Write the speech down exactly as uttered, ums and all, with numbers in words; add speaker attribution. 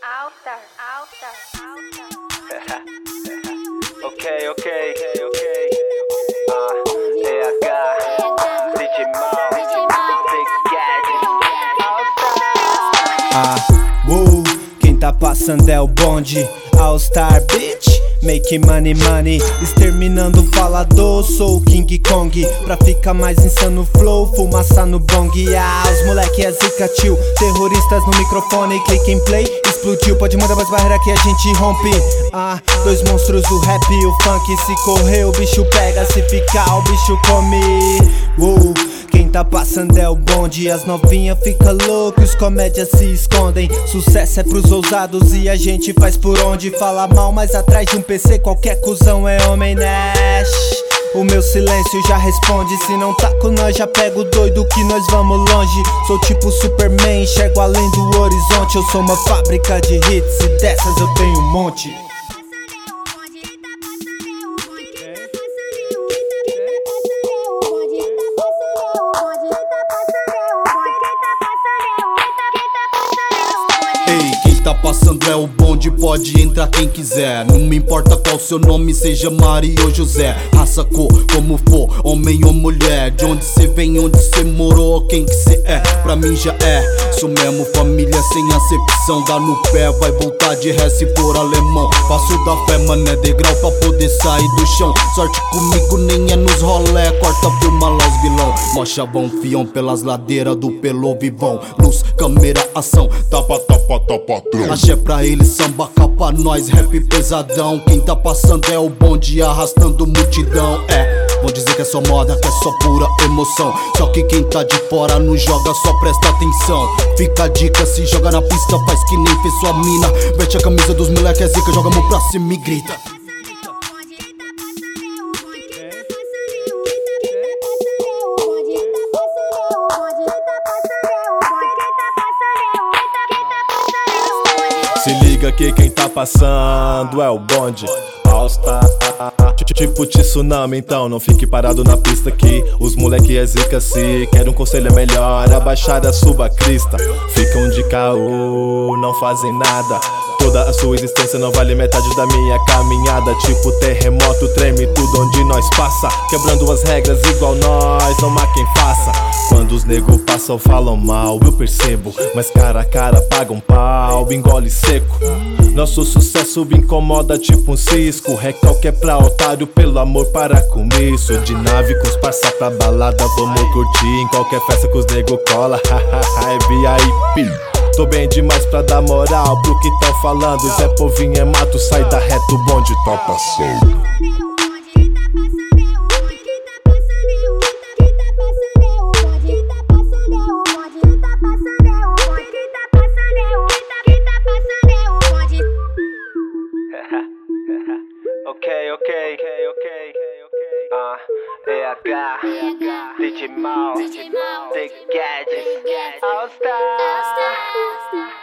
Speaker 1: Altar, altar, altar.
Speaker 2: Ok, ok, ok, ok. Ah, E H, D J Mal, Big Gadget, All-Star.
Speaker 3: Ah, uou, quem tá passando é o bonde All-Star, bitch, make money, money. Exterminando o falador, sou o King Kong. Pra ficar mais insano flow, fumaça no bong. Ah, os moleque é zica, tio, terroristas no microfone. Click em play, explodiu, pode mandar mais barreira que a gente rompe. Ah, dois monstros, o rap e o funk. Se correr o bicho pega, se ficar o bicho come. Uou, quem tá passando é o bonde. As novinhas fica louco, os comédias se escondem. Sucesso é pros ousados e a gente faz por onde. Fala mal, mas atrás de um P C qualquer cuzão é homem Nash. O meu silêncio já responde. Se não tá com nós, já pega o doido que nós vamos longe. Sou tipo Superman, enxergo além do horizonte. Eu sou uma fábrica de hits e dessas eu tenho um monte.
Speaker 4: Ei, quem tá passando é o bonde, pode entrar quem quiser. Não me importa qual seu nome, seja Maria ou José. Raça, cor, como for, homem ou mulher. De onde cê vem, onde cê morou, quem que cê é, pra mim já é. Sou mesmo família sem acepção. Dá no pé, vai voltar de ré se for alemão. Passo da fé, mané, degrau pra poder sair do chão. Sorte comigo nem é nos rolé, corta, filma lá os vilão. Mó chavão, fião pelas ladeiras do Pelo Vivão. Luz, câmera, ação, tapa, tapa, tapa. Axé pra eles, samba cá pra nós, rap pesadão. Quem tá passando é o bonde arrastando multidão. É, vão dizer que é só moda, que é só pura emoção. Só que quem tá de fora não joga, só presta atenção. Fica a dica, se joga na pista, faz que nem fez sua mina. Veste a camisa dos moleque, é zica, joga a mão pra cima e grita.
Speaker 5: Se liga que quem tá passando é o bonde All-Star. Tipo tsunami, então não fique parado na pista que os moleque é zica. Se quer um conselho é melhor abaixar a suba crista. Ficam de caô, não fazem nada. Toda a sua existência não vale metade da minha caminhada. Tipo terremoto, treme tudo onde nós passa. Quebrando as regras igual nós, não há quem faça. Quando os nego passam falam mal, eu percebo. Mas cara a cara pagam pau, engole seco. Nosso sucesso incomoda tipo um cisco. Recalque é pra otário, pelo amor para com isso. De nave com os parça pra balada, vamos curtir. Em qualquer festa que os nego cola, hahaha, é V I P. Tô bem demais pra dar moral pro que tão falando. Zé Povinho é mato, sai da reta, o bonde tá passando.
Speaker 2: Ok, ok, ok, ok, ok. Ah, E H, D J Mal, Big Gadget, All-Star.